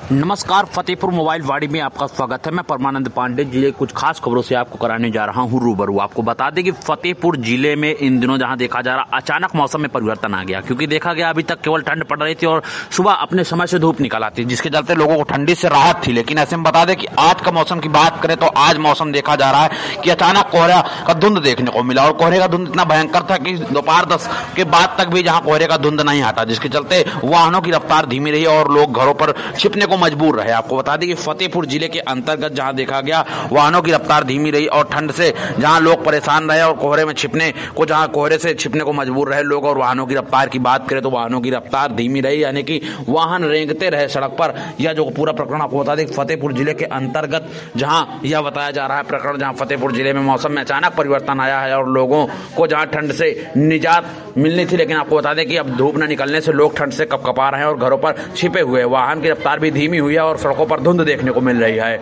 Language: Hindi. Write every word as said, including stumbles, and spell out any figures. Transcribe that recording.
नमस्कार, फतेहपुर मोबाइल वाड़ी में आपका स्वागत है। मैं परमानंद पांडे जिले कुछ खास खबरों से आपको कराने जा रहा हूं रूबरू। आपको बता दें कि फतेहपुर जिले में इन दिनों जहां देखा जा रहा अचानक मौसम में परिवर्तन आ गया, क्योंकि देखा गया अभी तक केवल ठंड पड़ रही थी और सुबह अपने समय से धूप निकल आती, जिसके चलते लोगों को ठंडी से राहत थी। लेकिन ऐसे में बता दें कि आज का मौसम की बात करें तो आज मौसम देखा जा रहा है कि अचानक कोहरा का धुंध देखने को मिला और कोहरे का धुंध इतना भयंकर था कि दोपहर दस के बाद तक भी जहां कोहरे का धुंध नहीं हटा, जिसके चलते वाहनों की रफ्तार धीमी रही और लोग घरों पर छिपने को मजबूर रहे। आपको बता दें कि फतेहपुर जिले के अंतर्गत जहां देखा गया वाहनों की रफ्तार धीमी रही और ठंड से जहां लोग परेशान रहे और कोहरे में छिपने को जहां कोहरे से छिपने को मजबूर रहे लोग। और वाहनों की रफ्तार की बात करें तो वाहनों की रफ्तार धीमी रही, यानी कि वाहन रेंगते रहे सड़क पर। यह जो पूरा प्रकरण आपको बता दें फतेहपुर जिले के अंतर्गत जहां यह बताया जा रहा है प्रकरण, जहां फतेहपुर जिले में मौसम में अचानक परिवर्तन आया है और लोगों को जहां ठंड से निजात मिलनी थी, लेकिन आपको बता दें कि अब धूप न निकलने से लोग ठंड से कपकपा रहे हैं और घरों पर छिपे हुए। वाहन की रफ्तार भी धीमी हुई है और सड़कों पर धुंध देखने को मिल रही है।